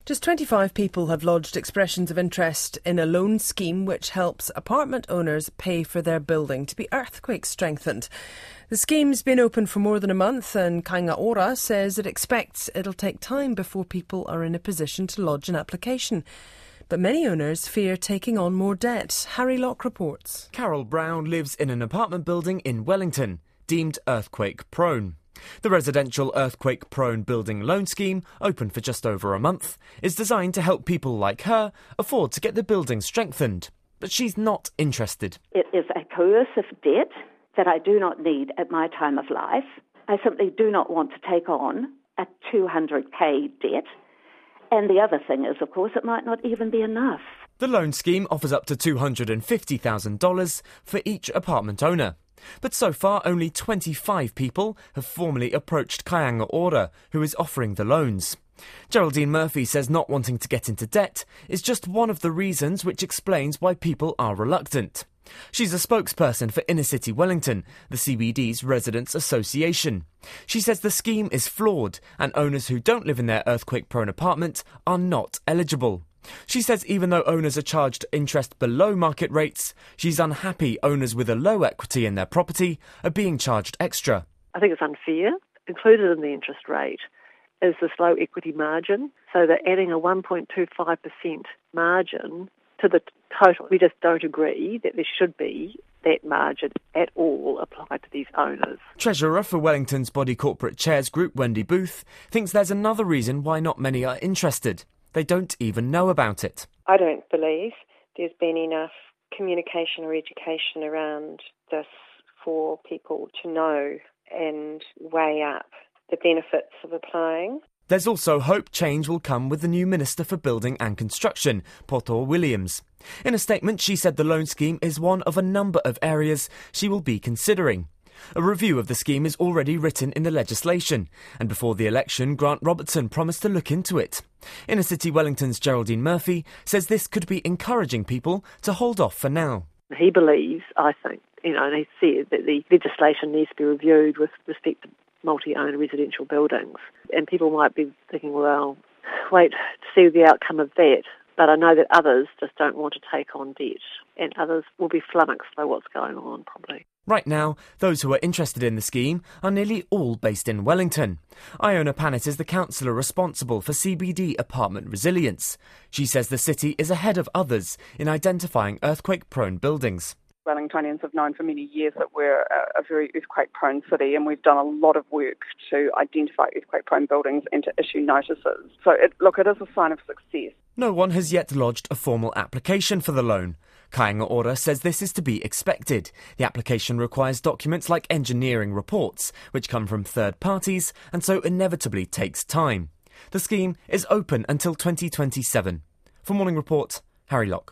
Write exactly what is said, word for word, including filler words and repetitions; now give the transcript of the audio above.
Just twenty-five people have lodged expressions of interest in a loan scheme which helps apartment owners pay for their building to be earthquake strengthened. The scheme's been open for more than a month, and Kāinga Ora says it expects it'll take time before people are in a position to lodge an application. But many owners fear taking on more debt. Harry Locke reports. Carol Brown lives in an apartment building in Wellington, deemed earthquake-prone. The residential earthquake-prone building loan scheme, open for just over a month, is designed to help people like her afford to get the building strengthened. But she's not interested. It is a coercive debt that I do not need at my time of life. I simply do not want to take on a two hundred K debt. And the other thing is, of course, it might not even be enough. The loan scheme offers up to two hundred fifty thousand dollars for each apartment owner. But so far, only twenty-five people have formally approached Kāinga Ora, who is offering the loans. Geraldine Murphy says not wanting to get into debt is just one of the reasons which explains why people are reluctant. She's a spokesperson for Inner City Wellington, the C B D's Residents Association. She says the scheme is flawed and owners who don't live in their earthquake-prone apartment are not eligible. She says even though owners are charged interest below market rates, she's unhappy owners with a low equity in their property are being charged extra. I think it's unfair. Included in the interest rate is this low equity margin, so they're adding a one point two five percent margin to the total. We just don't agree that there should be that margin at all applied to these owners. Treasurer for Wellington's Body Corporate Chairs Group, Wendy Booth, thinks there's another reason why not many are interested. They don't even know about it. I don't believe there's been enough communication or education around this for people to know and weigh up the benefits of applying. There's also hope change will come with the new Minister for Building and Construction, Poto Williams. In a statement, she said the loan scheme is one of a number of areas she will be considering. A review of the scheme is already written in the legislation, and before the election, Grant Robertson promised to look into it. Inner City Wellington's Geraldine Murphy says this could be encouraging people to hold off for now. He believes, I think, you know, and he said that the legislation needs to be reviewed with respect to multi-owner residential buildings. And people might be thinking, well, wait to see the outcome of that. But I know that others just don't want to take on debt, and others will be flummoxed by what's going on, probably. Right now, those who are interested in the scheme are nearly all based in Wellington. Iona Panet is the councillor responsible for C B D apartment resilience. She says the city is ahead of others in identifying earthquake-prone buildings. Wellingtonians have known for many years that we're a, a very earthquake-prone city, and we've done a lot of work to identify earthquake-prone buildings and to issue notices. So, it, look, it is a sign of success. No one has yet lodged a formal application for the loan. Kāinga Ora says this is to be expected. The application requires documents like engineering reports, which come from third parties and so inevitably takes time. The scheme is open until twenty twenty-seven. For Morning Report, Harry Locke.